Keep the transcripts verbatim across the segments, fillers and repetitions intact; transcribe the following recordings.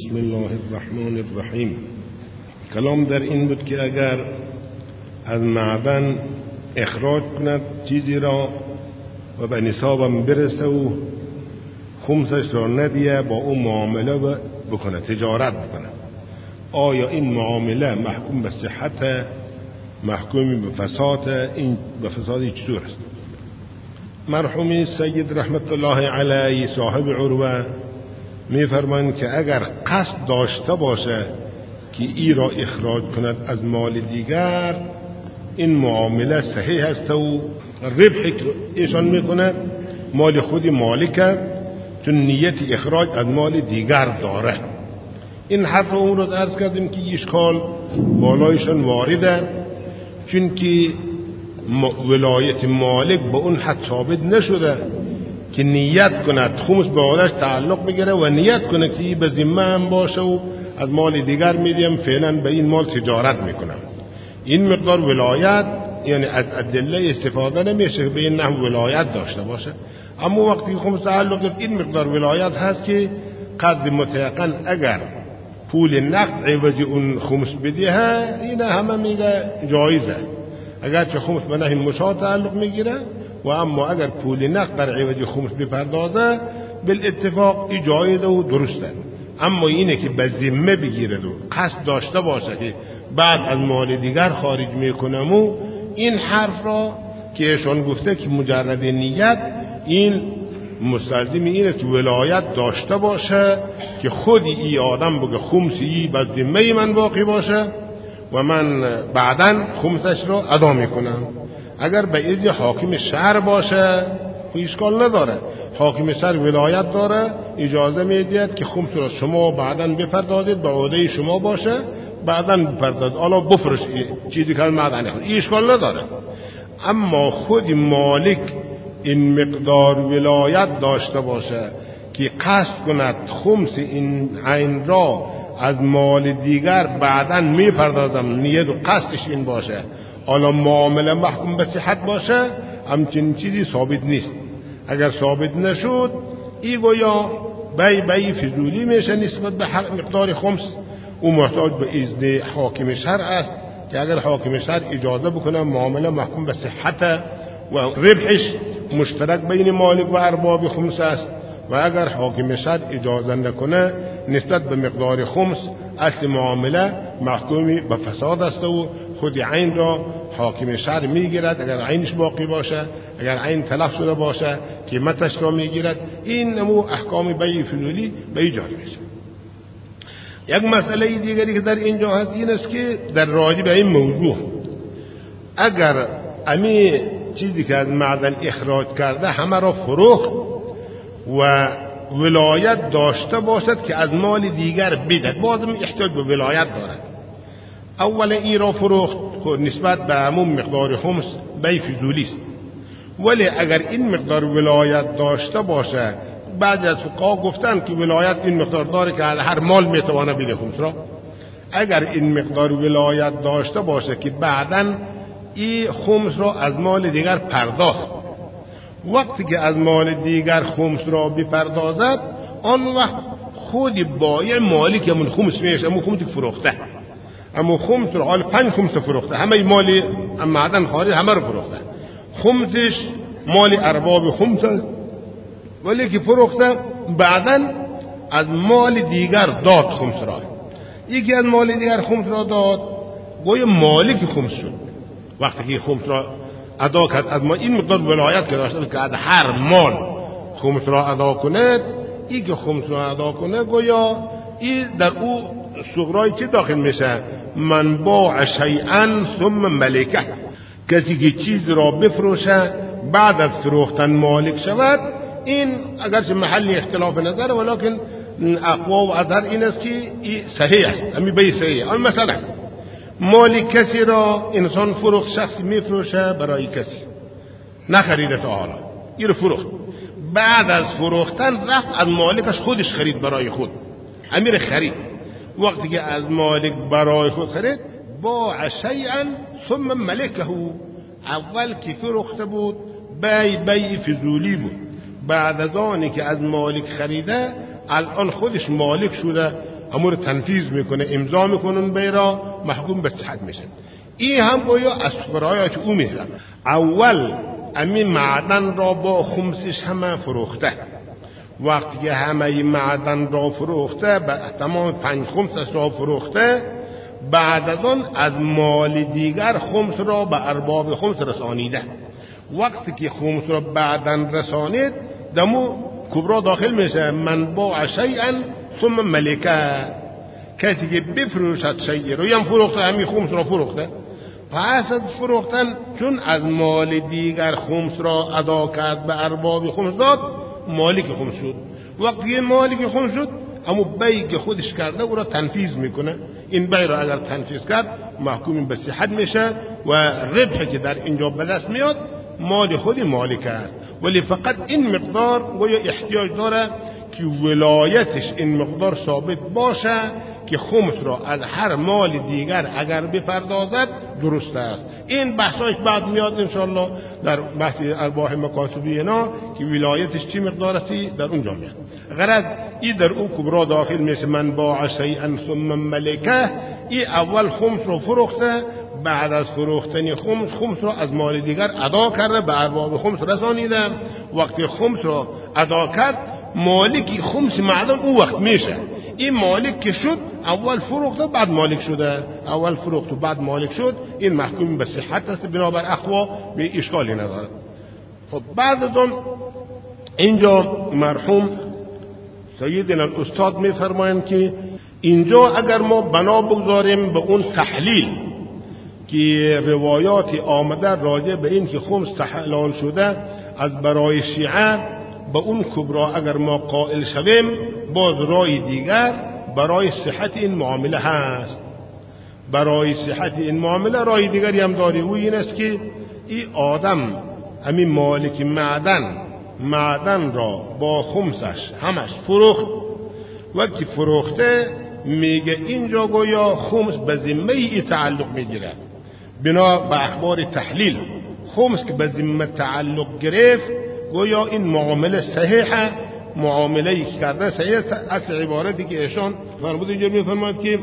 بسم الله الرحمن الرحیم. کلام در این بود که اگر از معدن اخراج کند چیزی را و به نصابم برسه و خمسش را ندیه، با اون معامله بکنه، تجارت بکنه، آیا این معامله محکوم به صحت، محکوم به فساد؟ این به فسادی چطور است؟ مرحوم سید رحمت الله علیه صاحب عروه می فرمایند که اگر قصد داشته باشه که ای را اخراج کند از مال دیگر، این معامله صحیح است و ربحی که ایشان میکنه مال خود مالکه، چون نیت اخراج از مال دیگر داره. این حرف اون رو عرض کردیم که اشکال بالایشان وارده، چون که ولایت مالک به اون حد ثابت نشده که نیت کند خمس به آدش تعلق بگیره و نیت کنه که به ذمه هم باشه و از مال دیگر میدیم، فعلا به این مال تجارت میکنم. این مقدار ولایت، یعنی از ادله استفاده نمیشه به این نحو ولایت داشته باشه. اما وقتی خمس تعلق این مقدار ولایت هست که قدر متيقن اگر پول نقد عوض اون خمس بدیه، این همه میگه جایزه. اگر چه خمس به نحو مشاة تعلق میگیره، و اما اگر پول نقد در عوض خمس بپردازه بالاتفاق ای جایزه و درسته. اما اینه که به ذمه بگیره و قصد داشته باشه که بعد از مال دیگر خارج میکنم، و این حرف را که ایشان گفته که مجرد نیت، این مستلزم اینه که ولایت داشته باشه که خودی ای آدم بگه خمسی به ذمه من باقی باشه و من بعداً خمسش را ادا میکنم. اگر به اذن حاکم شهر باشه اشکال نداره، حاکم شهر ولایت داره، اجازه میدید که خمس را شما بعداً بپردازید، به عهده شما باشه، بعداً بپردازید، حالا بفرش چیزی که معدن خود، اشکال نداره. اما خود مالک این مقدار ولایت داشته باشه که قصد کند خمس این عین را از مال دیگر بعداً میپردازم، نیت و قصدش این باشه، حالا معامله محکوم به صحت باشه، همچین چیزی ثابت نیست. اگر ثابت نشد، ای گویا بی بی فضولی میشه نسبت به مقدار خمس، او محتاج به اذن حاکم شهر است که اگر حاکم شهر اجازه بکنه معامله محکوم به صحت و ربحش مشترک بین مالک و ارباب خمس است، و اگر حاکم شهر اجازه نکنه نسبت به مقدار خمس، اصل معامله محکوم به فساد است و خود عین را حاکم شهر میگیرد. اگر عینش باقی باشه، اگر عین تلف شده باشه، قیمتش را میگیرد. این نمو احکام بیع فضولی به ایجاد میشه. یک مسئله دیگری که در اینجا هست این است که در راجع به این موضوع، اگر امی چیزی که از معدن اخراج کرده همه را فروخت و ولایت داشته باشد که از مال دیگر بدهد، بازم احتیاج به ولایت دارد. اول این را فروخت خود نسبت به عموم مقدار خمس بیع فضولی است، ولی اگر این مقدار ولایت داشته باشه، بعضی از فقها گفتن که ولایت این مقدار داره که هر مال میتوانه بده خمس را. اگر این مقدار ولایت داشته باشه که بعداً این خمس را از مال دیگر پرداخت، وقتی که از مال دیگر خمس را بپردازد، آن وقت خود بایع مالک همون خمس میشه، همون خمسی که فروخته، اما خمس را حال پنج خمس فروخته، همه مال معدن خارج همه رو فروخته، خمسش مال ارباب خمس، ولی که فروخته بعداً از مال دیگر داد خمس را. یکی از مال دیگر خمس را داد، گویا مالک خمس شد. وقتی که خمس را ادا کرد، از ما این مقدار ولایت که داشته که از هر مال خمس را ادا کند، ای که خمس را ادا کنه گویا این در او صغرای چی داخل میشه؟ من باع شیئا ثم ملکه، کسی که چیز را بفروشه بعد از فروختن مالک شود. این اگرچه محلی اختلاف نظر، ولیکن اقوا و اظهر این است که این صحیح است، امی بی صحیح. اما مثلا مال کسی را انسان فروخت، شخصی میفروشه برای کسی، نخریده تا حالا، این رو فروخت، بعد از فروختن رفت از مالکش خودش خرید برای خود، امیر خرید. وقتی که از مالک برای خود خرید، باع شیئا ثم ملکه، اول که فروخته بود بی بی فضولی بود، بعد از آنی که از مالک خریده الان خودش مالک شده، امور تنفیذ میکنه، امضا میکنن بیرا، محکوم به صحت میشه. این هم گویا از فقرایات او میشه. اول امی معدن را با خمسش همه فروخته، وقتی که همه معدن را فروخته، تمام پنج خمسش را فروخته، بعد از آن از مال دیگر خمس را به ارباب خمس رسانیده. وقتی که خمس را بعدن رسانید، دمو کبرا داخل میشه. من باع شیئا ثم ملکه، کسی که بفروشد شیء رو یم فروخته، همین خمس را فروخته. پس از فروختن چون از مال دیگر خمس را ادا کرد به ارباب خمس داد، مالک خمس شد. وقتی مالک خمس شد، اما بیعی که خودش کرده او را تنفیذ میکنه. این بیع را اگر تنفیذ کرد محکوم به صحت میشه و ربحی که در اینجا به دست میاد مال خودی مالک است. ولی فقط این مقدار گویا احتیاج داره که ولایتش این مقدار ثابت باشه که خمس را از هر مال دیگر اگر بپردازد درست است. این بحثایش بعد میاد انشاءالله در بحث ارباح مکاسبی اینا که ولایتش چی مقدار استی در اونجا میاد. غرض این در او کبرا داخل میشه. من باع شیئا ثم ملکه، این اول خمس را فروخته، بعد از فروختن خمس، خمس را از مال دیگر ادا کرده، به ارباب خمس رسانیده. وقتی خمس را ادا کرد، مالکی خمس معدن او وقت میشه. این مالک که شد، اول فروخت و بعد مالک شده، اول فروخت و بعد مالک شد، این محکوم به صحت است بنابر اخوا، به اشکالی نداره. خب بعد از اون اینجا مرحوم سیدنا الاستاد میفرمایند که اینجا اگر ما بنا بگذاریم به اون تحلیل که روایات آمده راجع به این که خمس تحلال شده از برای شیعه، به اون کبرا اگر ما قائل شویم، باز رای دیگر برای صحت این معامله هست. برای صحت این معامله رای دیگری هم داری، و این است که این آدم همین مالک معدن معدن را با خمسش همش فروخت. وقتی فروخته میگه اینجا گویا خمس به ذمه ای تعلق میگیره. بنا به اخبار تحلیل خمس که به ذمه تعلق گرفت، گویا این معامله صحیحه، معامله ای کرده صحیح. اصل عبارتی که ایشان فرمود اینجا میفرماید که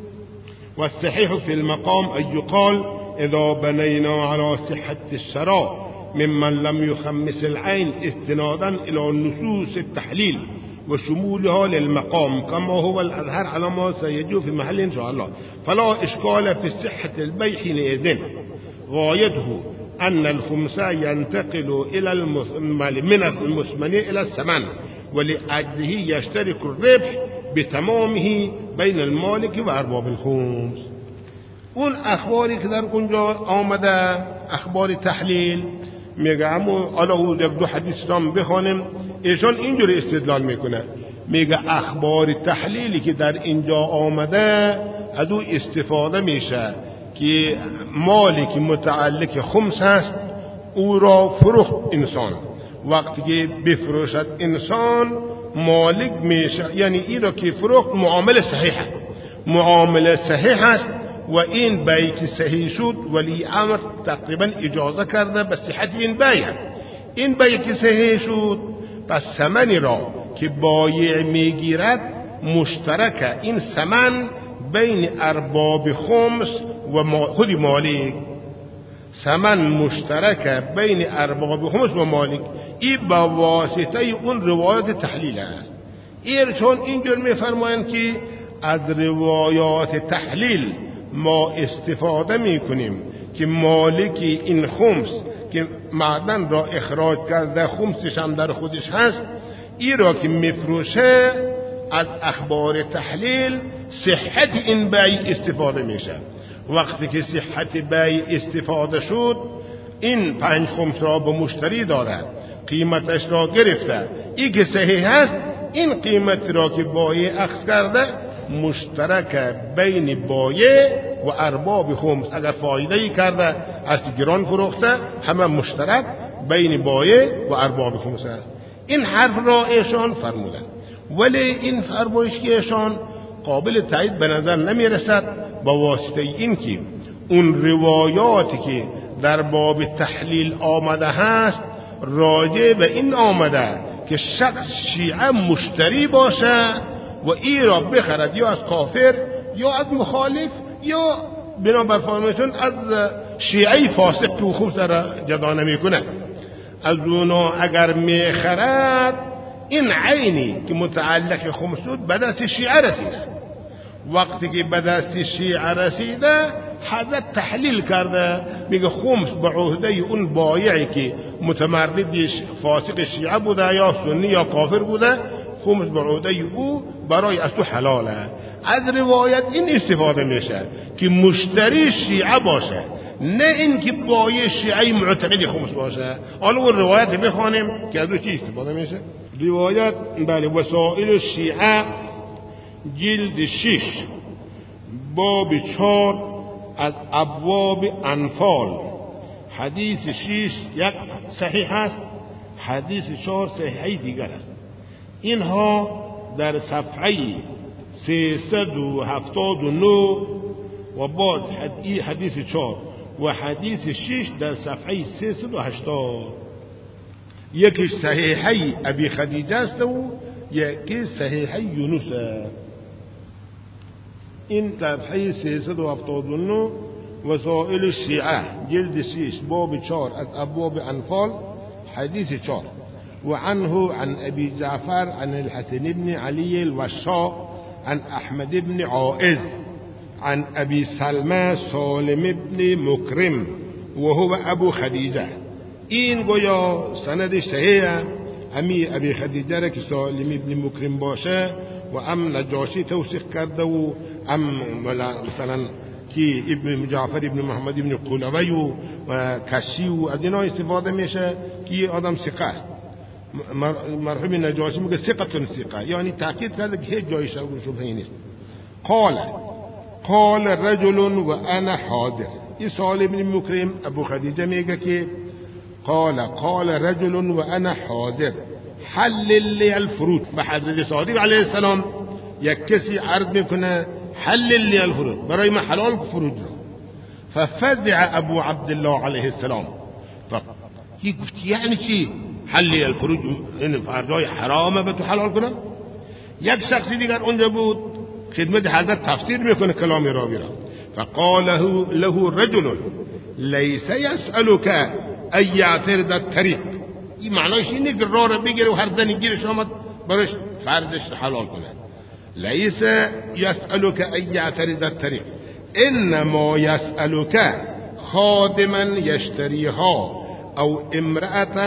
والصحيح في المقام أن يقال إذا بنينا على صحة الشراء ممن لم يخمس العين استنادا إلى نصوص التحليل وشمولها للمقام كما هو الأظهر على ما سيجو في محل إن شاء الله، فلا إشكال في صحة البيع حينئذ. غايته أن الخمس ينتقل إلى من المثمن إلى الثمن، ولأجله يشترك الربح بتمامه بین المالک و ارباب الخمس. اون اخباری که در اونجا آمده، اخبار تحلیل، میگه همون حالا یک دو حدیث رام بخوانیم، ایشان اینجوری استدلال میکنه، میگه اخبار تحلیلی که در اینجا آمده از او استفاده میشه که مالی که متعلق خمس هست او را فروخت انسان، وقتی که بفروشد انسان مالک میشه، یعنی این را که فروخت معامله صحیحه، معامله صحیح است و این بیع که صحیح شد ولی امر تقریبا اجازه کرده به صحت این بیع. این بیع که صحیح شد، پس ثمنی را که بایع میگیرد مشترکه، این ثمن بین ارباب خمس و خود مالک، ثمن مشترکه بین ارباب خمس و مالک. این با واسطه اون روایات تحلیل است. این چون اینجور میفرمایند که از روایات تحلیل ما استفاده میکنیم که مالکی این خمس که معدن را اخراج کرده، خمسش هم در خودش هست، این را که میفروشه از اخبار تحلیل صحت این بیع استفاده میشه. وقتی که صحت بیع استفاده شد، این پنج خمس را به مشتری داده، قیمتش را گرفته، این که صحیح هست، این قیمت را که بایع اخذ کرده مشترک بین بایع و ارباب خمس. اگر فایده کرده از گران فروخته، همه مشترک بین بایع و ارباب خمس است. این حرف را ایشان فرمودن، ولی این فرمایش که ایشان قابل تایید به نظر نمی رسد، با واسطه این که اون روایاتی که در باب تحلیل آمده هست راجع به این آمده که شخص شیعه مشتری باشه و ای را بخرد یا از کافر یا از مخالف یا بنابر فرمایشون از شیعه فاسق که خوب سر جدا نمیکنه. از اونا اگر میخرد این عینی که متعلق خمس بود به دست شیعه رسیده. وقتی که به دست شیعه رسیده حضرت تحلیل کرده میگه خمس به عهده اون بایعی که متمرد فاسق شیعه بوده یا سنی یا کافر بوده، خمس به عهده او برای از تو حلاله. از روایت این استفاده میشه که مشتری شیعه باشه، نه این که بایع شیعه معتقد خمس باشه. حالا اون روایت بخوانیم که از رو چی استفاده میشه. روایت بله وسائل الشیعه جلد شش باب چار از ابواب انفال، حدیث شش یک صحیح است، حدیث چهار صحیح دیگر است. اینها در صفحه سیصد و هفتاد و نه و باز حدیث چهار و حدیث شش در صفحه سیصد و هشتاد. یکیش صحیحی ابی خدیجه است و یکی صحیحی یونس است. این صفحه سیصد و هفتاد و نه وسائل الشیعه جلد شش باب چهار از ابواب انفال حدیث چهار. وعنه عن ابي جعفر عن الحسن بن علي الوشاء عن احمد بن عائز عن ابي سلمى سالم بن مكرم وهو ابو خدیجه. این گویا سندش صحیحه، امی ابی خدیجه را که سالم بن مکرم باشه و ام نجاشی توثیق کرده و ام مثلا که ابن جعفر ابن محمد ابن قلوی و کشی و از اینا استفاده میشه که آدم ثقه است. مرحوم نجاشی میگه ثقه ثقه، یعنی تاکید کرده که هیچ جای شبهه نیست. قال قال رجل و انا حاضر. این سالم بن مکرم ابو خدیجه میگه که قال قال رجل و انا حاضر حلل لی الفروج. به حضرت صادق علیه السلام یک کسی عرض میکنه حلل لی الفروج، برای من حلال فروج رو. ففزع ابو عبدالله علیه السلام، فکی گفت یعنی چی حلل لی الفروج؟ این فرجای حرامه به تو حلال کنم؟ یک شخصی دیگر اونجا بود خدمت حضرت تفسیر میکنه کلام راوی را. فقال له رجل لیس یسألک ای یعترض الطریق. این معنیش اینه که راه را بگیره و هر زنی گیرش آمد برش فرضش حلال کنه. لیس یسألک ای یعترض الطریق انما یسألک خادما یشتریها او امرأة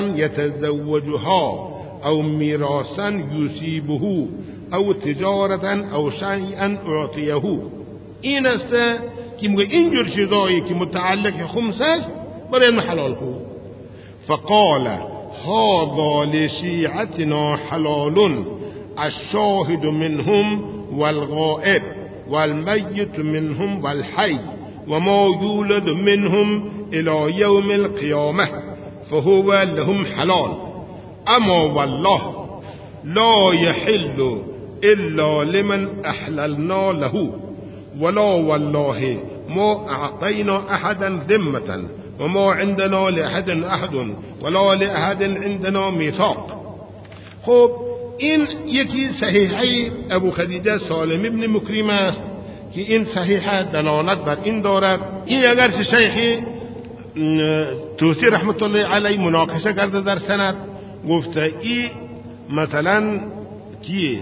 یتزوجها او میراثا یصیبه او تجارتا او شیئا اعطیه. این است که میگه اینجور چیزایی که متعلق خمس است برای من حلال کن. فقال هذا لشیعتنا حلال الشاهد منهم والغائب والمیت منهم والحی وما یولد منهم الى یوم القیامه فهو لهم حلال اما والله لا يحل الا لمن احللنا له ولا والله ما اعطينا احدا ذمه وما عندنا لأحد أحد ولا لأحد عندنا میثاق. خب این یکی صحیحی ابو خدیجه سالم ابن مکرم است که این صحیحه دلالت بر این دارد. این اگر شیخی توسی رحمت الله علیه مناقشه کرده در سند، گفته ای مثلا که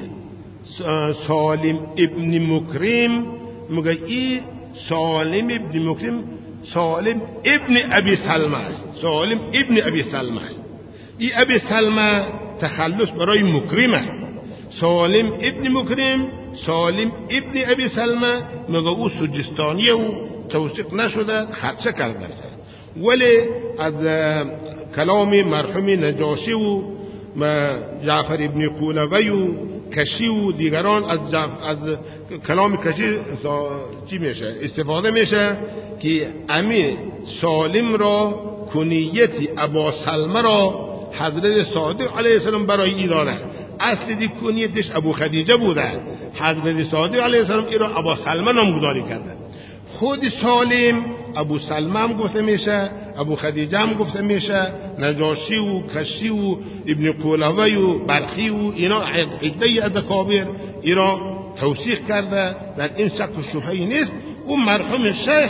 سالم ابن مکرم میگه ای سالم ابن مکرم سالم ابن ابی سلمه است. سالم ابن ابی سلمه است. ای ابی سلمه تخلص برای مکرمه. سالم ابن مکرم سالم ابن ابی سلمه مگه او سجستانیه و توثیق نشده خدشه کرده است. ولی از کلام مرحوم نجاشی و جعفر ابن قولوی و کشی و دیگران از, از کلام کشی چی میشه استفاده میشه که امی سالم را کنیت ابا سلمه را حضرت صادق علیه السلام برای ای داده. اصل دی کنیتش ابو خدیجه بوده، حضرت صادق علیه السلام ای را ابا سلمه نامگذاری کرده. خود سالم ابو سلمه هم گفته میشه، ابو خدیجه هم گفته میشه، نجاشی و کشی و ابن قولوی و برخی و اینا عده از اکابر ایرا توثیق کرده، در این شک و شبهه‌ای نیست. اون مرحوم شیخ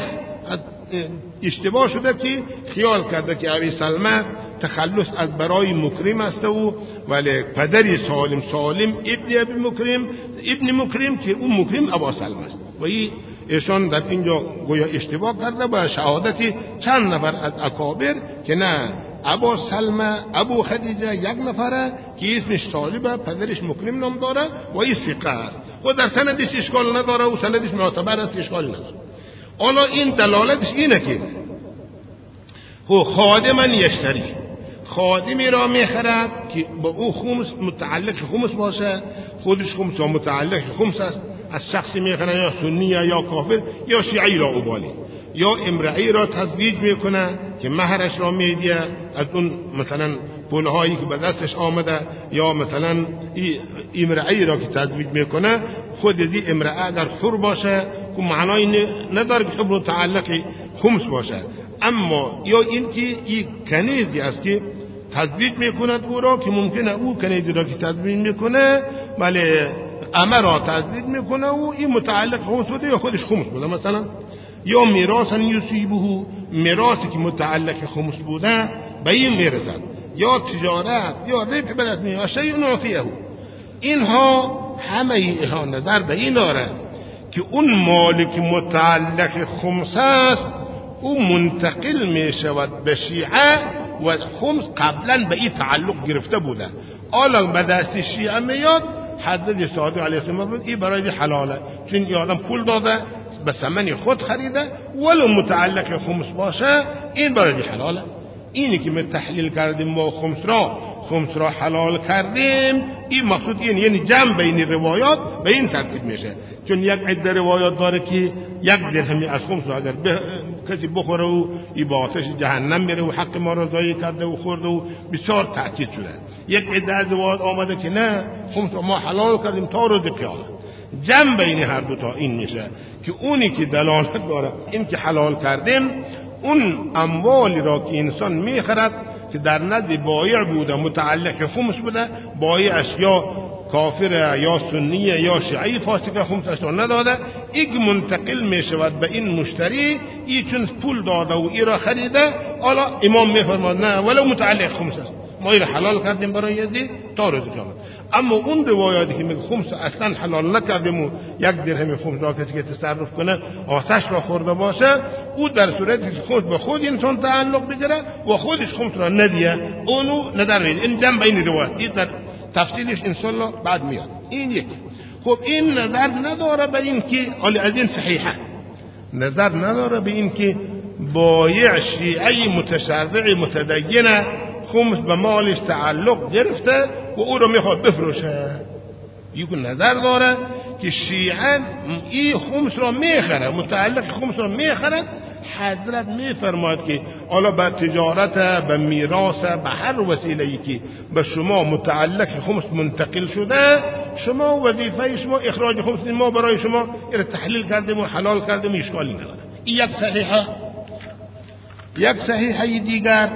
اشتباه شده که خیال کرده که ابی سلمه تخلص از برای مکرم است و ولی پدری سالم سالم ابن ابی مکرم ابن مکرم که اون مکرم ابا سلمه است و این ایشان در اینجا گویا اشتباه کرده با شهادت چند نفر از اکابر که نه ابا سلمه ابو خدیجه یک نفره که اسمش طالبه، پدرش مکرم نام داره و این ثقه است و در سندش اشکال نداره و سندش معتبر است، اشکال نداره. حالا این دلالتش اینه که هو خادمن یشتری، خادمی را میخرد که با او خمس متعلق خمس باشه، خودش خمس و متعلق خمس است، از شخصی میخرد یا سنی یا کافر یا شیعی را اوبالی، یا امرئی را تزویج میکنه که مهرش را میدیه از اون مثلا پولهایی که به دستش آمده، یا مثلا امرئی را که تزویج میکنه خود دی امرئی اگر حر باشه که معنای نداره که حر متعلق خمس باشه، اما یا این که این کنیزی است که تزویج میکند او را که ممکنه او کنیزی را که تزویج میکنه بله امر را تزویج میکنه و این متعلق خمس بوده یا خودش خمس بوده مثلا، یا میراثا یصیبه، میراثی که متعلق خمس بوده به این میرسد، یا تجارت یا ربح بدست میاد شیء نعطیه. اینها همه اینها نظر به این داره که اون مالی که متعلق خمس است او منتقل می شود به شیعه و خمس قبلا به این تعلق گرفته بوده، حالا به دست شیعه میاد حضرت صادق علیه السلام بود این برای حلاله، چون این آدم پول داده به ثمن خود خریده ولو متعلق خمس باشه این برای حلاله. اینی که ما تحلیل کردیم ما خمس را خمس را حلال کردیم، این مقصود این یعنی جمع بین روایات به این ترتیب میشه، چون یک عده روایات داره که یک درهمی از خمس را اگر کسی بخوره و این با آتش جهنم میره و حق ما را ضایع کرده و خورده و بسیار تاکید شده. یک عده از روایات آمده که نه خمس را ما حلال کردیم تا روز قیامت. جمع بین هر دو تا این میشه که اونی که دلالت داره این که حلال کردیم اون اموالی را که انسان میخرد که در نزد بایع بوده متعلق خمس بوده، بایعش یا کافر یا سنی یا شیعی فاسق خمسش را نداده، این منتقل میشود به این مشتری، این چون پول داده و این را خریده، حالا امام میفرماد نه ولو متعلق خمس است ما این را حلال کردیم برای یزید تا روز قیامت. اما اون روایاتی که میگه خمس اصلا حلال نکردیم و یک درهم خمس را کسی که تصرف کنه آتش را خورده باشه، او در صورتی که خود به خود انسان تعلق بگیره و خودش خمس را ندیه اونو ندر میده. این جنب این روایت این در تفصیلش انشالله بعد میاد. این یک. خب این نظر نداره به این که علی از این صحیحه، نظر نداره به این که بایع شیعی متشرع متدینه خمس به مالش تعلق گرفته و او رو میخواد بفروشه، یکو نظر داره که شیعه این خمس را میخره متعلق خمس را میخره. حضرت میفرماید که حالا به تجارت به میراث به هر وسیله‌ای که به شما متعلق خمس منتقل شده شما وظیفه شما اخراج خمس، ما برای شما این تحلیل کردیم و حلال کردیم اشکالی نداره. این یک صحیحه. یک صحیحه دیگر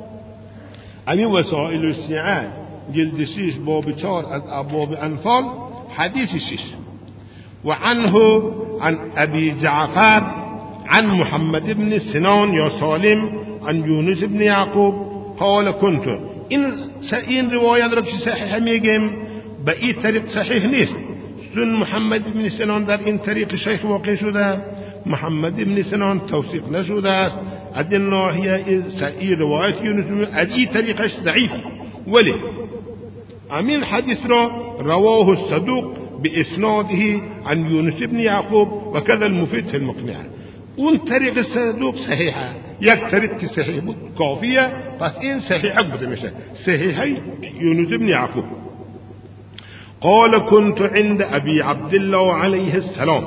امی وسائل الشیعه جلد شش باب چهار از ابواب انفال حدیث شش و عنه عن ابي جعفر عن محمد بن سنان یا سالم عن یونس بن یعقوب قال كنت. این این روایت را که صحیح میگیم به این طریق صحیح نیست، چون محمد بن سنان در این طریق شیخ واقع شده، محمد بن سنان توثیق نشده است. از این ناحیه این روایت یونس از این طریقش ضعیف، ولی امین حدیث را رواه الصدوق باسناده عن یونس بن یعقوب و كذا المفید فی المقنعه. اون طریق صدوق صحیحه، یک طریق که صحیح بود کافیه، پس این صحیحه بوده میشه صحیحه یونس بن یعقوب. قال كنت عند ابي عبد الله عليه السلام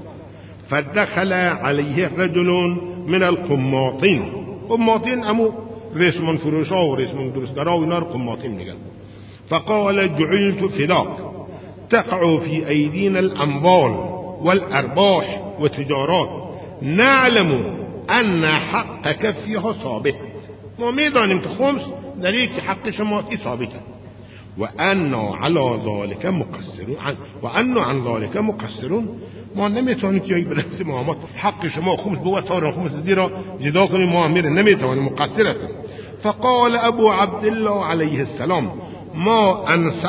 فدخل عليه رجل من القماطين. قماطين امو رسمان فروشا و رسمان درستگرا و اینا رو قماطين میگن. فقال جعلت فداك تقع في ايدينا الاموال والارباح وتجارات نعلم ان حقك فيها ثابت. ما میدانیم که خمس در یک حق شما ثابته. و انا علی ذلک مقصرون و انا عن ذلک مقصرون. ما نمیتونیم که به دست ما حق شما خمس بود فورا خمس دیرا جدا کنیم، ما امیر نمیتونیم، مقصر هستیم. فقال ابو عبدالله علیه السلام ما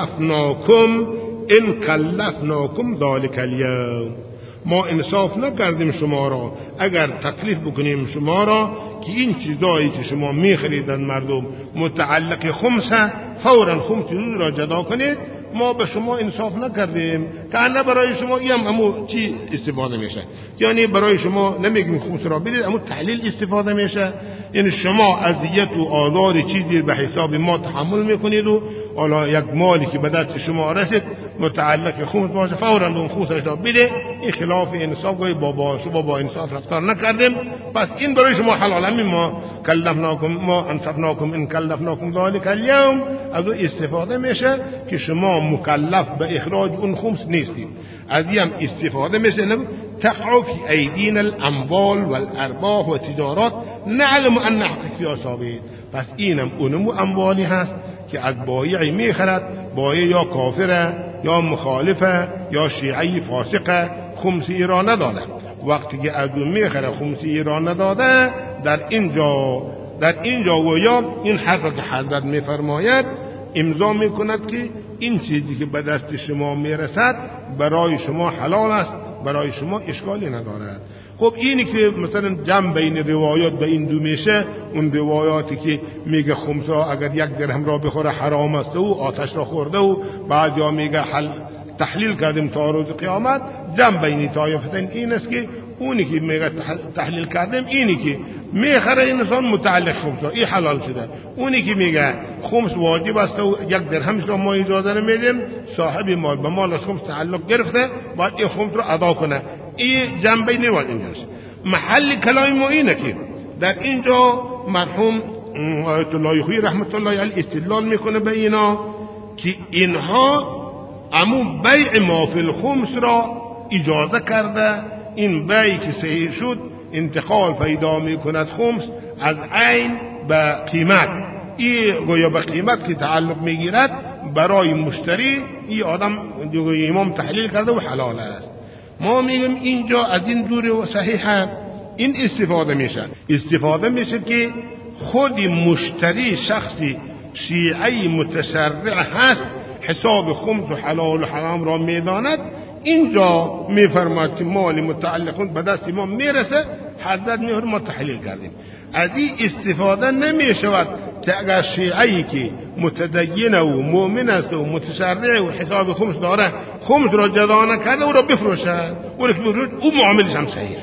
انصفناکم ان کلفناکم ذلک الیوم. ما انصاف نکردیم شما را اگر تکلیف بکنیم شما را که این چیزایی که شما میخریدن مردم متعلق خمسه فورا خمس را جدا کنید. ما به شما انصاف نکردیم که نه برای شما این هم امو چی استفاده میشه، یعنی برای شما نمیگیم خمس را بدید امو تحلیل استفاده میشه، یعنی شما اذیت و آزار چیزی به حساب ما تحمل میکنید و حالا یک مالی که به دست شما رسید متعلق خمس باشه فورا اون خمسش را بده. این خلاف انصاف، گویا بابا شما با انصاف رفتار نکردیم، پس این برای شما حلال. همین ما کلفناکم ما انصفناکم ان کلفناکم ذلک الیوم از استفاده میشه که شما مکلف به اخراج اون خمس نیستید. از این استفاده میشه تقع فی ایدینا الاموال والارباح و تجارات نعلم ان حق فیها ثابت. پس اینم اونمو اموالی هست که از بایعی میخرد، بایع یا کافره یا مخالفه یا شیعی فاسقه، خمسی را نداده. وقتی که از اون میخره خمسی را نداده، در اینجا در اینجا و یا این حرف که حضرت میفرماید امضا میکند که این چیزی که به دست شما میرسد برای شما حلال است، برای شما اشکالی ندارد. خب اینی که مثلا جمع بین روایات به این دو میشه، اون روایاتی که میگه خمس را اگر یک درهم را بخوره حرام است و آتش را خورده و بعد یا میگه حل تحلیل کردیم تا روز قیامت، جمع بین طایفتین این است که اونی که میگه تحلیل کردیم اینی که میخره انسان متعلق خمس را این حلال شده، اونی که میگه خمس واجب است و یک درهمش را ما اجازه نمیدیم، صاحب مال به مالش خمس تعلق گرفته باید این خمس را ادا کنه. این جنبه نیواد اینجاست. محل کلام ما اینه که در اینجا مرحوم آیت الله خویی رحمت الله علیه استدلال میکنه به اینا که اینها امو بیع ما فی الخمس را اجازه کرده. این بیعی که صحیح شد انتقال پیدا میکند خمس از عین به قیمت، این گویا به قیمت که تعلق میگیرد برای مشتری این آدم امام تحلیل کرده و حلال است. ما میگم اینجا از این دور و صحیحه این استفاده میشه استفاده میشه که خود مشتری شخصی شیعی متشرع هست، حساب خمس و حلال و حرام را میداند. اینجا میفرماد که مال متعلق به دست ما میرسه، حضرت میفرماد ما تحلیل کردیم. از این استفاده نمیشود که اگر شیعی که متدین و مؤمن است و متشرع و حساب خمس داره خمس را جدا نکرده او را بفروشه، او را بفروشه او معاملش هم صحیح.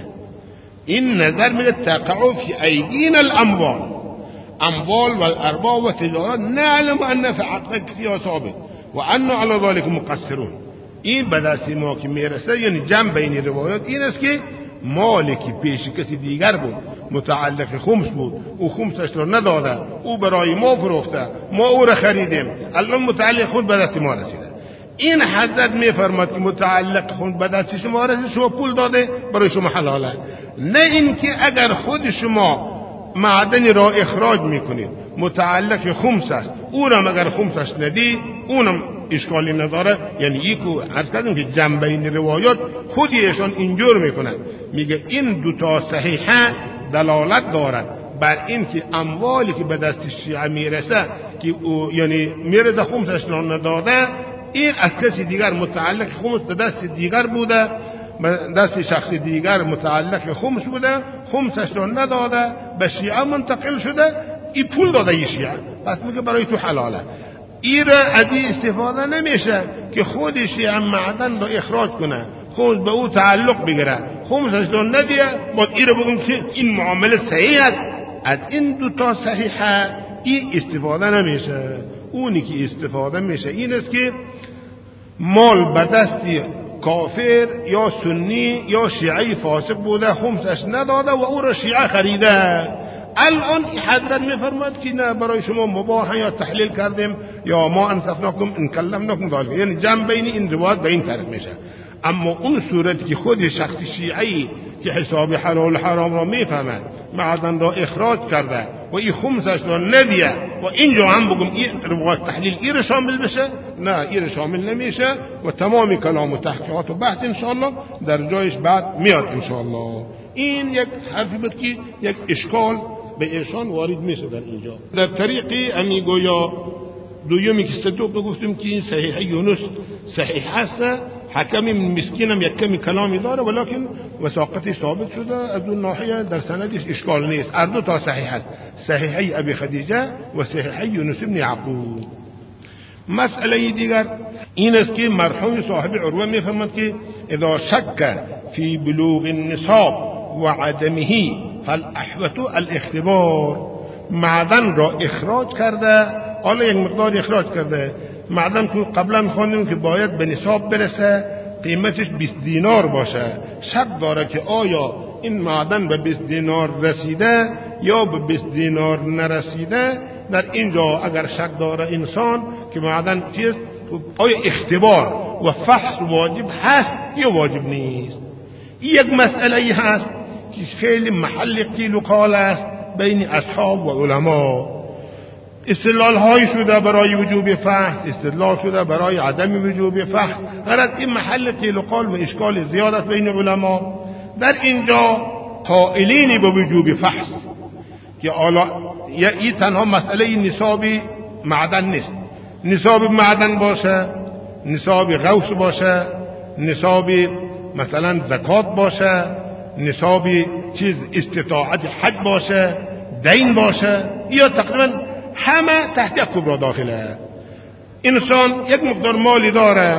این نظر میگه تقع فی ایدینا الاموال اموال والارباح و تجارات نعلم ان فی حقک فیها ثابت و ان علی ذلک مقصرون. این به دست ما که میرسه، یعنی جمع بین روایات این است که مالی که پیش کسی دیگر بود متعلق خمس بود، او خمسش را نداده، او برای ما فروخته، ما او را خریدیم، الان متعلق خود به دست ما رسیده. این حضرت میفرماد که متعلق خود به دست شما رسید، شما پول داده برای شما حلاله. نه اینکه اگر خود شما معدنی را اخراج میکنید متعلق خمس است، او را مگر خمسش ندی اونم اشکالی نداره. یعنی یکو عرض کردیم که جنبه این روایات خودیشان اینجور میکنن، میگه این دوتا صحیحه دلالت دارد بر این که اموالی که به دست شیعه میرسه که او یعنی میرسه خمسش را نداده، این از کسی دیگر متعلق خمس به دست دیگر بوده، به دست شخص دیگر متعلق خمس بوده، خمسش را نداده به شیعه منتقل شده، این پول داده ی شیعه، پس میگه برای تو حلاله. این را از این استفاده نمیشه که خود شیعه معدن را اخراج کنه، خمس به او تعلق بگیره، خمسش را ندیه، باید این را بگم که این معامله صحیح است. از این دوتا صحیحه این استفاده نمیشه. اونی که استفاده میشه این است که مال به دست کافر یا سنی یا شیعی فاسق بوده، خمسش نداده و او را شیعه خریده. الان حضرت میفرماد که نه برای شما مباح یا تحلیل کردیم یا ما انصفناکم ان کلمناکم ذلک، یعنی جمع بین این روایات به این طرف میشه. اما اون صورت که خود شخص شیعی که حساب حلال حرام را میفهمد معدن را اخراج کرده و این خمسش را ندیه و اینجا هم بگم این روایت تحلیل این شامل بشه، نه این شامل نمیشه و تمام کلام و تحقیقات و بحث انشاءالله در جایش بعد میاد انشاءالله. این یک حرفی بود که یک اشکال به ایشان وارد میشه در اینجا. در طریقی امی گویا دویمی که صدوق بگفتیم که این صحیح یونس صحیح هست، حکمی مسکینم یک کمی کلامی داره ولیکن وثاقتی ثابت شده، از اون ناحیه در سندش اشکال نیست، هر دو تا صحیح است، صحیحی ابی خدیجه و صحیحی یونس بن یعقوب. مسئله دیگر این است که مرحوم صاحب عروه میفرماد که اذا شک فی بلوغ النصاب و عدمه فالاحوط الاختبار، معدن را اخراج کرده، حالا یک مقدار اخراج کرده، معدن که قبلا خواندیم که باید به نصاب برسه، قیمتش بیست دینار باشه، شک داره که آیا این معدن به بیست دینار رسیده یا به بیست دینار نرسیده. در اینجا اگر شک داره انسان که معدن چیست، آیا اختبار و فحص واجب هست یا واجب نیست. یک مسئله ای هست که خیلی محل قیل و قال است بین اصحاب و علما. استدلال های شده برای وجوب فحص، استدلال شده برای عدم وجوب فحص، غرض این محل قیل و قال و اشکال زیادت بین علما. در اینجا قائلین به وجوب فحص که حالا این تنها مسئله نصاب معدن نیست، نصاب معدن باشه، نصاب غوث باشه، نصاب مثلا زکات باشه، نصاب چیز استطاعت حج باشه، دین باشه، یا تقریبا همه تحت یک کبرا داخله. انسان یک مقدار مالی داره،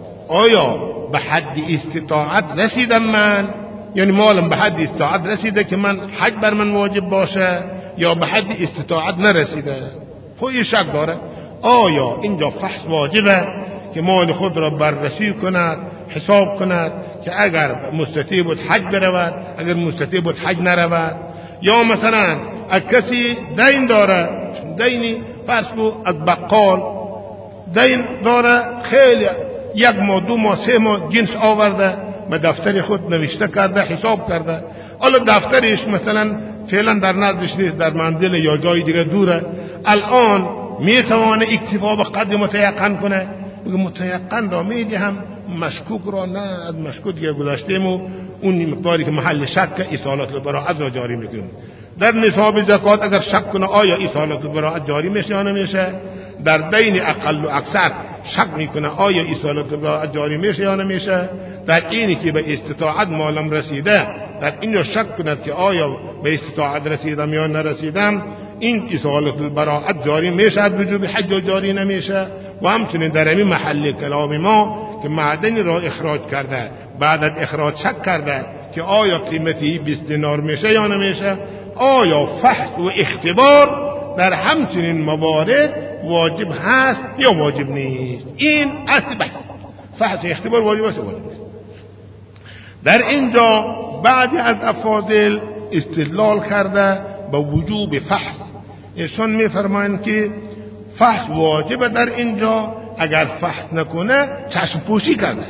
آیا به حد استطاعت رسیدم من، یعنی مالم به حد استطاعت رسیده که من حج بر من واجب باشه یا به حد استطاعت نرسیده، خودی شک داره. آیا اینجا فحص واجبه که مال خود را بررسی کند، حساب کند که اگر مستطیع بود حج برود، اگر مستطیع بود حج نرود. یا مثلا اگر کسی دین داره، دینی فرض کو از بقال دین داره، خیلی یک ماه دو ماه سه ماه جنس آورده، به دفتر خود نوشته کرده، حساب کرده، حالا دفترش مثلا فعلا در نزدش نیست، در منزل یا جای دیگه دوره، الان میتوانه اکتفا به قدر متیقن کنه؟ متیقن را میدیم، مشکوک را نه، از مشکوک دیگه گذاشتیم و اون مقداری که محل شک ایصالات البراءت را جاری میکنیم. در نصاب زکات اگر شک کنه آیا ایصالات البراءت جاری میشه یا نمیشه، در دین اقل و اکثر شک میکنه آیا ایصالات البراءت جاری میشه یا نمیشه، در اینی که به استطاعت مالم رسیده در اینجا شک کند که آیا به استطاعت رسیدم یا نرسیدم، این ایصالات البراءت جاری میشه، از وجوب حج جاری نمیشه. و همچنین در این محل کلام ما که معدنی را اخراج کرده، بعد از اخراج شک کرده که آیا قیمتی بیست دینار میشه یا نمیشه، آیا فحص و اختبار در همچنین موارد واجب هست یا واجب نیست. این اصل بحث، فحص و اختبار واجب است یا واجب نیست. در اینجا بعضی از افاضل استدلال کرده با وجوب فحص، ایشان میفرمایند که فحص واجب در اینجا اگر فحص نکنه چشم پوشی کرده.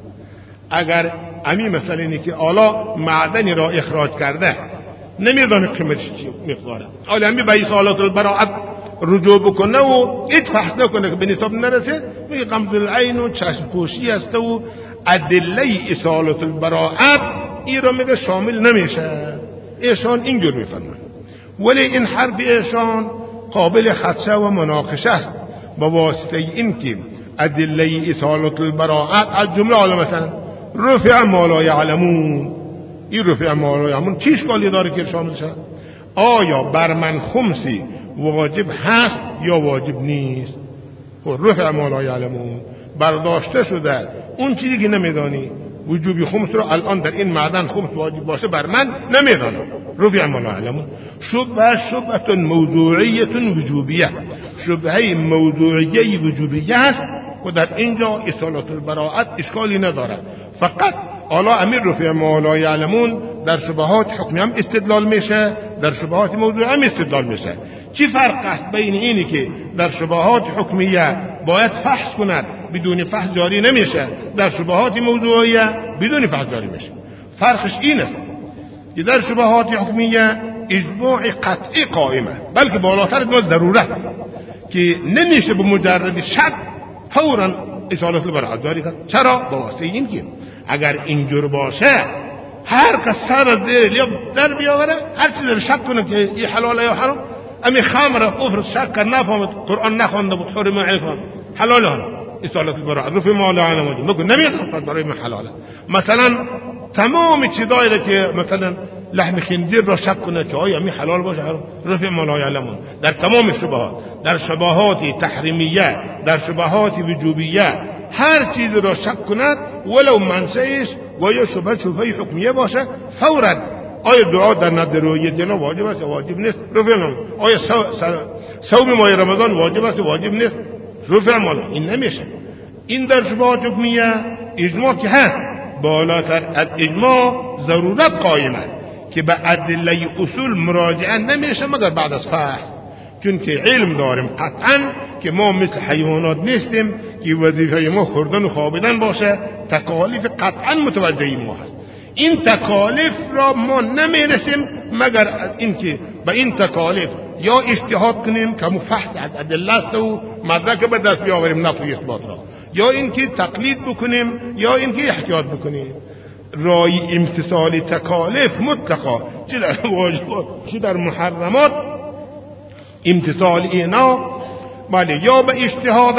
اگر امی مثلا اینی که آلا معدنی را اخراج کرده نمیدانه قیمتش چی مقداره، حالا امی به ایصالات البراءت رجوع بکنه و هیچ فحص نکنه که به نصاب نرسه، میگه غمض العین و چشم پوشی است و ادله ایصالات البراءت این را میگه شامل نمیشه. ایشان اینجور میفرمایند، ولی این حرف ایشان قابل خدشه و مناقشه است با واسطه این که ادله ایصالات البراءت از جمله حالا مثلا رفع ما لا یعلمون، این رفع ما لا یعلمون چی اشکالی داره که شامل شد؟ آیا بر من خمسی واجب هست یا واجب نیست؟ خب رفع ما لا یعلمون برداشته شده اون چیزی که نمیدانی، وجوبی خمس رو الان در این معدن خمس واجب باشه بر من نمیدانم، رفع ما لا یعلمون. شبهه شبهه موضوعیه وجوبیه، شبهه موضوعیه وجوبیه است و در اینجا ایصالات البراءت اشکالی نداره. فقط حالا امیر رفع ما لا یعلمون در شبهات حکمی هم استدلال میشه، در شبهات موضوعی هم استدلال میشه. چی فرق است بین اینی که در شبهات حکمیه باید فحص کند بدون فحص جاری نمیشه، در شبهات موضوعیه بدون فحص جاری میشه؟ فرقش این است که در شبهات حکمیه اجماع قطعی قائمه، بلکه بالاتر از ضرورت که نمیشه به مجرد شک فوراً اصالت البراءت جاری کرد. چرا؟ با واسطه این که اگر اینجور باشه هر کس سر از دیر لیاب در بیاوره، هر چیز رو شک کنه که این حلاله یا حرام. امی خمر کفر شک کرد، نفهمد، قرآن نخوانده بود، حرم علیکم حلاله حرام، اصالت البراءت رفع ما لا علم وجه مگو نمیاد برای من حلاله. مثلا تمام چیزایی که مثلا لحم خنزیر را شک کنه که آیا می حلال باشه حرام، رفع ما لا علمون. در تمام شبهات، در شبهات تحریمیه، در شبهات وجوبیه، هر چیز را شک کند ولو منشأش و یا شبهه شبهه حکمیه باشه، فوراً آیا دعا در ندرویه دینا واجب است یا واجب نیست، رفع ما. آیا صوم ماه رمضان واجب است یا واجب نیست، رفع ما. این نمیشه. این در شبهات حکمیه اجماع که هست، بالاتر از اجماع ضرورت قائمه که به ادله اصول مراجعه نمیشه مگر بعد از فحص، چون که علم داریم قطعا که ما مثل حیوانات نیستیم که وظیفه ما خوردن و خوابیدن باشه. تکالیف قطعا متوجه ما هست. این تکالیف را ما نمیرسیم مگر اینکه به این تکالیف یا اجتهاد کنیم که مفحص از ادله است و مدرک به دست بیاوریم نفی اثبات را، یا اینکه تقلید بکنیم، یا اینکه احتیاط بکنیم. رای امتثال تکالیف مطلقا چه در واجبات چه در محرمات امتثال اینا بله یا به اجتهاد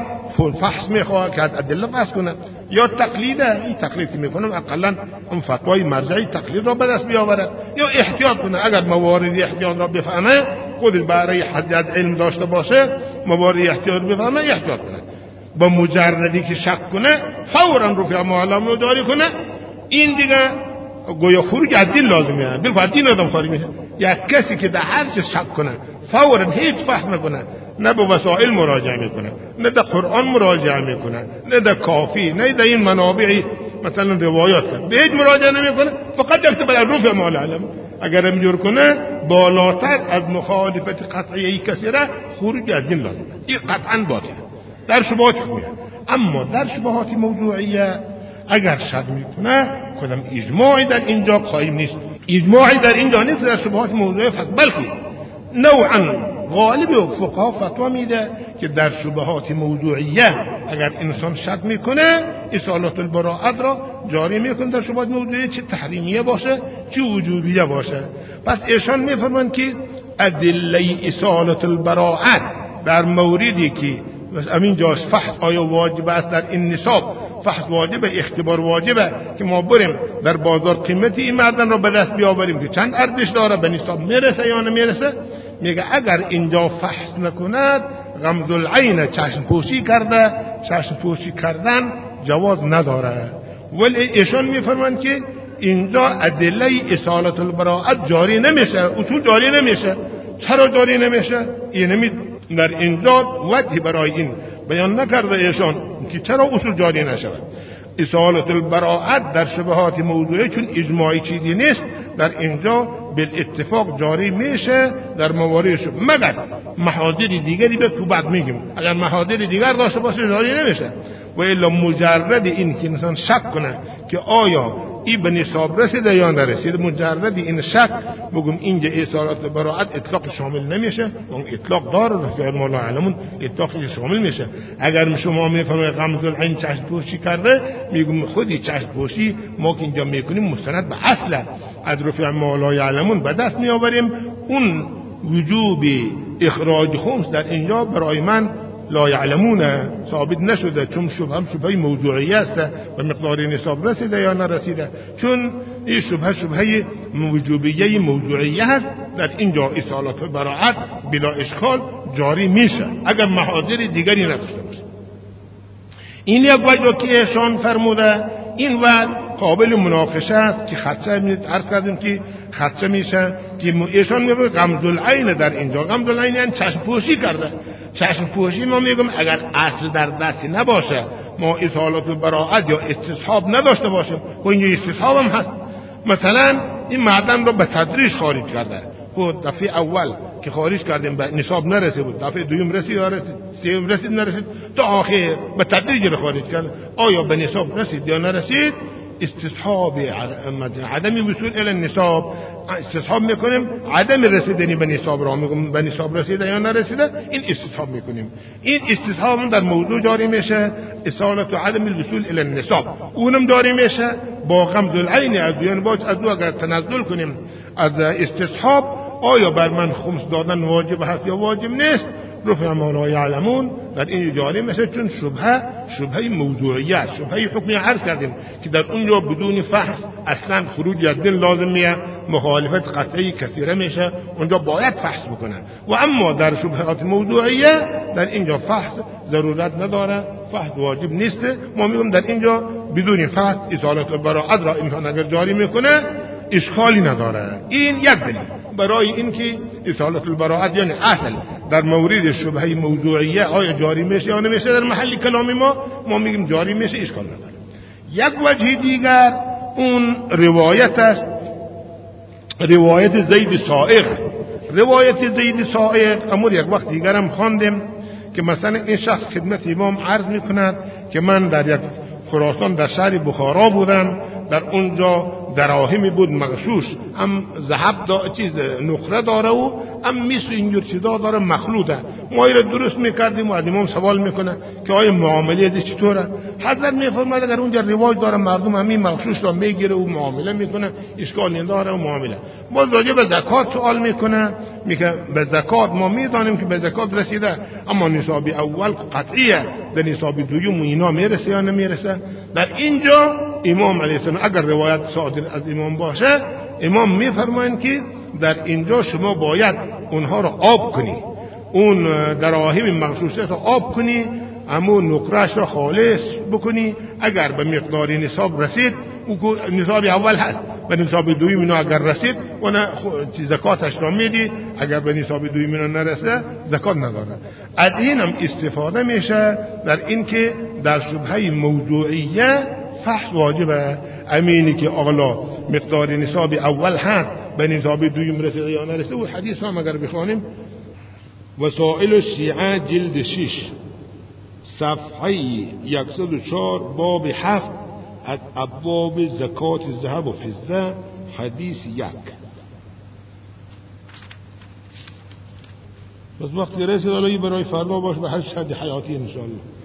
فحص میخواه که از ادله قصد کنه، یا تقلیده، این تقلید که میکنم اقلا اون فتوای مرجعی تقلید را به دست بیاورد، یا احتیاط کنه. اگر مواردی احتیاط را بفهمه، خود برای حد علم داشته باشه، مواردی احتیاط بفهمه احتیاط کنه. با مجردی که شک کنه فوراً رفع معلم رو جاری کنه. این دیگه گویا خروج از دین لازمه، بالکل از دین آدم خارج میشه. یک کسی که در هر چیز شک کنه فوراً هیچ فهم نکنه، نه به وسائل مراجعه میکنه، نه در قرآن مراجعه میکنه، نه در کافی، نه در این منابع مثلا روایات کرد، به هیچ مراجعه نمیکنه، فقط دست بر رفع معلم. اگر اینجور کنه بالاتر از مخالفت قطعی کسی را خروج از دین لازمه. این قطعا باطله در شبهات حکمیه. اما در شبهات موضوعیه اگر شک میکنه کدام اجماعی در اینجا قائم نیست. اجماعی در اینجا نیست در شبهات موضوعیه فقط، بلکه نوعا غالب فقها فتوا میده که در شبهات موضوعیه اگر انسان شک میکنه اصالت البراءت را جاری میکنه. در شبهات موضوعیه چه تحریمیه باشه چه وجوبیه باشه. پس ایشان میفرمان که ادله اصالت البراءت در موردی که همین جاست فحص آیا واجب است در این نصاب، فحص واجبه، اختبار واجبه که ما بریم در بازار قیمتی این معدن را به دست بیاوریم که چند ارزش داره، به نصاب میرسه یا نمیرسه. میگه اگر اینجا فحص نکند غمز العین، چشم پوشی کرده، چشم پوشی کردن جواز نداره. ولی ایشان میفرمان که اینجا ادله اصالت البراءت جاری نمیشه، اصول جاری نمیشه. چرا جاری نمیشه؟ این در اینجا وجه برای این بیان نکرده ایشان که چرا اصول جاری نشود. اصالت البراءت در شبهات موضوعی چون اجماعی چیزی نیست، در اینجا بالاتفاق جاری میشه در مواردش، مگر محاضر دیگری به تو بعد میگیم. اگر محاضر دیگر داشته باشه جاری نمیشه. و الا مجرد این که انسان شک کنه که آیا این به نصاب رسیده یا نرسیده، مجرد این شک بگم اینجا اصالت براءت اطلاق شامل نمیشه. اون اطلاق داره رفع ما لا علمون اطلاق شامل میشه. اگر شما میفهمید غمز العین چشم پوشی کرده، میگم خودی چشم پوشی ما که اینجا میکنیم مستند به اصل از رفع ما لا علمون به دست میآوریم. اون وجوب اخراج خمس در اینجا برای من لا یعلمون ثابت نشده، چون شبه هم شبهه موضوعی است و مقدار نصاب رسیده یا نرسیده. چون این شبهه شبهه وجوبیه موضوعی هست، در اینجا اصالت براءت بلا اشکال جاری میشه اگر محاضر دیگری نداشته باشه. این یک وجه که ایشان فرموده، این وجه قابل مناقشه است که خدشه میید عرض کردیم که خدشه میشه که ایشان میگه غمز العین در اینجا، غمز العین یعنی چشم پوشی کرده. چشم پوشی ما میگم اگر اصل در دستی نباشه، ما اصالت البراءت یا استصحاب نداشته باشیم، خب اینجا استصحاب هم هست. مثلا این معدن رو به تدریج خارج کرده، خود دفعه اول که خارج کردیم به نصاب نرسید بود، دفعه دوم رسید یا رسید، سوم رسید نرسید، تا آخر به تدریج رو خارج کرد. آیا به نصاب رسید یا نرسید؟ استصحاب عدم وصول الی النصاب استصحاب میکنیم، عدم رسیدنی به نصاب را میگم، به نصاب رسیده یا نرسیده، این استصحاب میکنیم. این استصحاب در موضوع جاری میشه اصالت و عدم الوصول الی النصاب، اونم جاری میشه با غمز العین از دویان باج از دو اگر تنزل کنیم از استصحاب آیا بر من خمس دادن واجب هست یا واجب نیست، رفع ما لا یعلمون در این جاری مثل چون شبهه شبهه موضوعیت شبهه حکمی عرض کردیم که در اونجا بدون فحص اصلا خروج از دل لازم میه، مخالفت قطعی کثیره میشه، اونجا باید فحص بکنن. و اما در شبهات موضوعیه در اینجا فحص ضرورت نداره، فحص واجب نیست. ما میگم در اینجا بدون فحص اصالت البراءت را انسان اگر جاری میکنه اشکالی نداره. این یک دلیل برای اینکه اصالت البراءت یعنی اصل در مورد شبهه موضوعیه آیا جاری میشه یا نمیشه در محل کلام ما ما میگیم جاری میشه، اشکال نداره. یک وجه دیگر اون روایت است، روایت زید سائق. روایت زید سائق امور یک وقت دیگر هم خواندیم که مثلا این شخص خدمت امام عرض میکند که من در یک خراسان در شهر بخارا بودم، در اونجا دراهمی بود مغشوش، هم ذهب دا چیز نقره داره و هم مثل اینجور چیزا داره مخلوطه. ما ایره درست میکردیم و از امام سوال میکنه که آیا معامله ازی چطوره؟ حضرت میفرماید اگر اونجا رواج داره مردم همین مغشوش را میگیره و معامله میکنه اشکال نداره و معامله. باز راجع به زکات سوال میکنه، میگه به زکات ما میدانیم که به زکات رسیده اما نصاب اول قطعیه، در نصاب دوم اینا میرسه یا نمیرسه. در اینجا امام علیه السلام اگر روایت صادر از امام باشه امام میفرمایند که در اینجا شما باید اونها را آب کنی، اون دراهم مغشوشه را آب کنی، اما نقرهش را خالص بکنی. اگر به مقدار نصاب رسید او نصاب اول هست، به نصاب دوم اینا اگر رسید اون زکاتش را میدی، اگر به نصاب دوم اینا نرسه زکات نداره. از این هم استفاده میشه در این که در شبهه موضوعیه فحص واجبه. امینی که اغلا مقدار نصاب اول هست به نصاب دوم رسیده یا نرسیده. و حدیث هم اگر بخوانیم وسائل الشیعه جلد شش صفحه صد و چهار باب هفت از ابواب زکات ذهب و فضه حدیث یک. بس وقتی رسید الهی برای فردا باش به هر شد حیاتی انشاءالله.